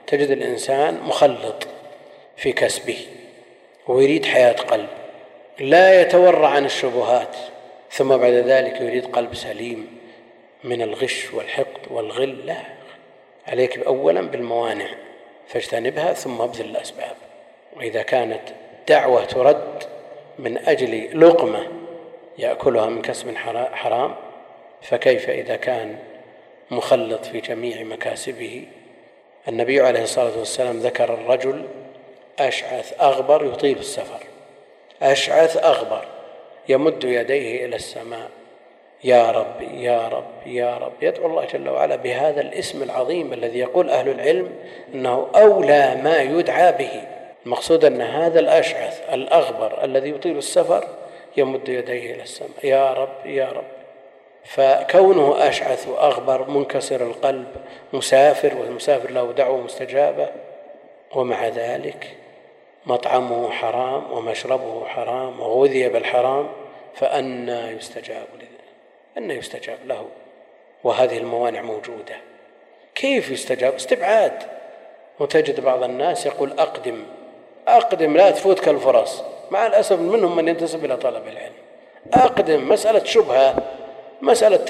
تجد الإنسان مخلط في كسبه ويريد حياة قلب لا يتورع عن الشبهات، ثم بعد ذلك يريد قلب سليم من الغش والحقد والغل. لا، عليك أولا بالموانع فاجتنبها ثم ابذل الأسباب. وإذا كانت دعوة ترد من أجل لقمة يأكلها من كسب حرام، فكيف إذا كان مخلط في جميع مكاسبه؟ النبي عليه الصلاة والسلام ذكر الرجل أشعث أغبر يطيل السفر، أشعث أغبر يمد يديه إلى السماء يا رب يا رب يا رب، يدعو الله جل وعلا بهذا الاسم العظيم الذي يقول أهل العلم أنه أولى ما يدعى به. المقصود أن هذا الأشعث الأغبر الذي يطيل السفر يمد يديه إلى السماء يا رب يا رب. فكونه أشعث وأغبر منكسر القلب مسافر، والمسافر له دعوة مستجابة، ومع ذلك مطعمه حرام ومشربه حرام وغذي بالحرام، فأنى يستجاب له؟ وهذه الموانع موجودة. كيف يستجاب؟ استبعاد. وتجد بعض الناس يقول أقدم لا تفوتك الفرص، مع الأسف منهم من ينتسب إلى طلب العلم. أقدم، مسألة شبهة، مسألة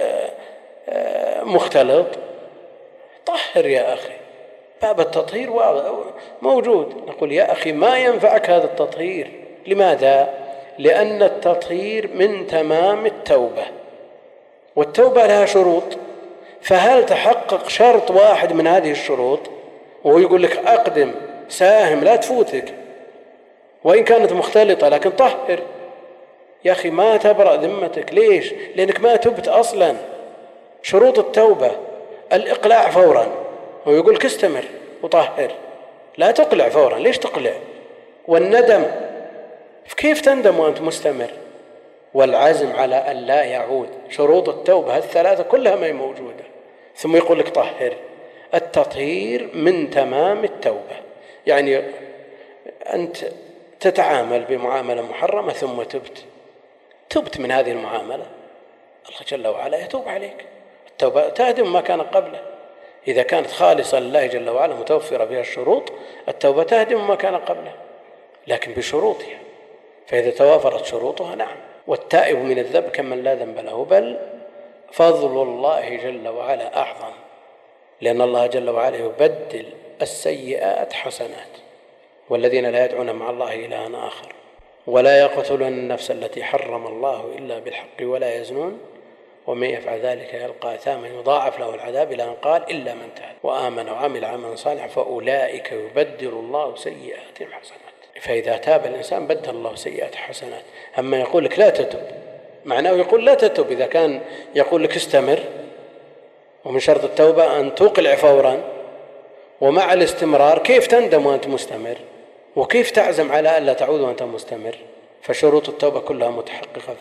مختلط، طهر يا أخي. باب التطهير موجود. نقول يا أخي ما ينفعك هذا التطهير. لماذا؟ لأن التطهير من تمام التوبة، والتوبة لها شروط، فهل تحقق شرط واحد من هذه الشروط؟ وهو يقول لك أقدم، ساهم، لا تفوتك، وإن كانت مختلطة لكن طهر. يا أخي ما تبرأ ذمتك. ليش؟ لأنك ما تبت أصلا. شروط التوبة الإقلاع فورا، ويقول لك استمر وطهر، لا تقلع فورا. ليش تقلع؟ والندم، كيف تندم وأنت مستمر؟ والعزم على أن لا يعود. شروط التوبة الثلاثة كلها ما هي موجودة، ثم يقول لك طهر. التطهير من تمام التوبة، يعني أنت تتعامل بمعاملة محرمة ثم تبت من هذه المعاملة، الله جل وعلا يتوب عليك. التوبة تهدم ما كان قبله. إذا كانت خالصة لله جل وعلا متوفرة بها الشروط، التوبة تهدم ما كان قبله، لكن بشروطها. فإذا توافرت شروطها نعم. والتائب من الذنب كمن لا ذنب له، بل فضل الله جل وعلا أعظم، لأن الله جل وعلا يبدل السيئات حسنات. والذين لا يدعون مع الله إلها آخر ولا يقتلون النفس التي حرم الله إلا بالحق ولا يزنون ومن يفعل ذلك يلقى أثاما يضاعف له العذاب إلى أن قال إلا من تاب وآمن وعمل عملا صالحا فأولئك يبدل الله سيئاتهم حسنات. فإذا تاب الإنسان بدل الله سيئات حسنات. أما يقول لك لا تتب، معناه يقول لا تتب. إذا كان يقول لك استمر، ومن شرط التوبة أن توقلع فورا، ومع الاستمرار كيف تندم وأنت مستمر؟ وكيف تعزم على ألا تعود وأنت مستمر؟ فشروط التوبة كلها متحققة.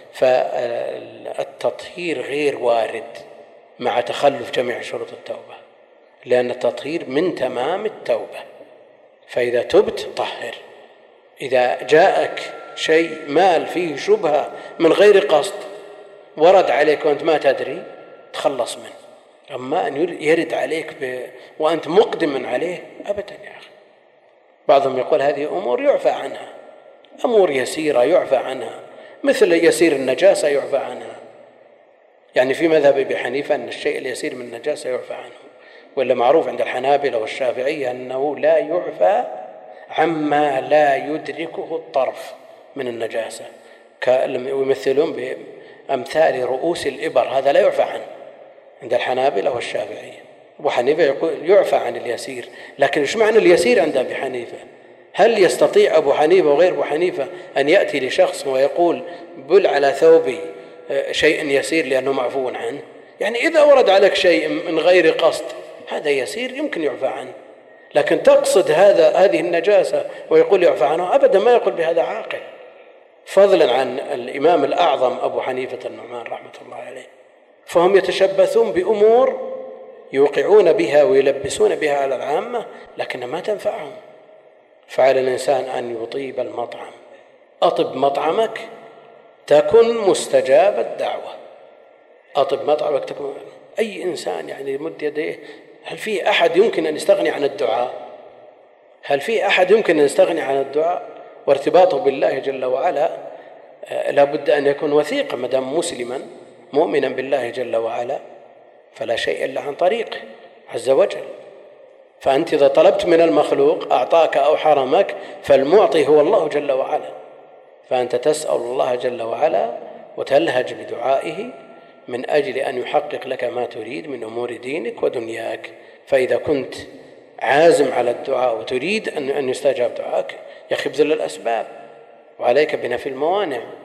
فالتطهير غير وارد مع تخلف جميع شروط التوبة، لأن التطهير من تمام التوبة. فإذا تبت طهر. إذا جاءك شيء مال فيه شبهة من غير قصد ورد عليك وأنت ما تدري، تخلص منه. أما أن يرد عليك وأنت مقدم عليه أبدا يا أخي. بعضهم يقول هذه أمور يعفى عنها، أمور يسيرة يعفى عنها، مثل يسير النجاسة يعفى عنها. يعني في مذهب أبي حنيفة أن الشيء اليسير من النجاسة يعفى عنه، ولا معروف عند الحنابلة والشافعية أنه لا يعفى عما لا يدركه الطرف من النجاسة، ويمثلون بأمثال رؤوس الإبر، هذا لا يعفى عنه عند الحنابلة والشافعية. أبو حنيفة يقول يعفى عن اليسير. لكن إيش معنى اليسير عند أبي حنيفة؟ هل يستطيع أبو حنيفة وغير أبو حنيفة أن يأتي لشخص ويقول بل على ثوبي شيء يسير لأنه معفو عنه؟ يعني إذا ورد عليك شيء من غير قصد هذا يسير يمكن يعفى عنه، لكن تقصد هذه النجاسة ويقول يعفى عنه، أبدا ما يقول بهذا عاقل، فضلا عن الإمام الأعظم أبو حنيفة النعمان رحمة الله عليه. فهم يتشبثون بأمور يوقعون بها ويلبسون بها على العامة لكن ما تنفعهم. فعلى الإنسان أن يطيب المطعم. أطب مطعمك تكن مستجاب الدعوة. أطب مطعمك تكن. أي إنسان يعني يمد يديه هل في أحد يمكن أن يستغني عن الدعاء؟ هل في أحد يمكن أن يستغني عن الدعاء؟ وارتباطه بالله جل وعلا لا بد أن يكون وثيقا، ما دام مسلما مؤمنا بالله جل وعلا فلا شيء إلا عن طريقه عز وجل. فأنت إذا طلبت من المخلوق أعطاك أو حرمك، فالمعطي هو الله جل وعلا، فأنت تسأل الله جل وعلا وتلهج بدعائه من أجل أن يحقق لك ما تريد من أمور دينك ودنياك. فإذا كنت عازم على الدعاء وتريد أن يستجاب دعاك، يا أخي ابذل الأسباب وعليك بنفي الموانع.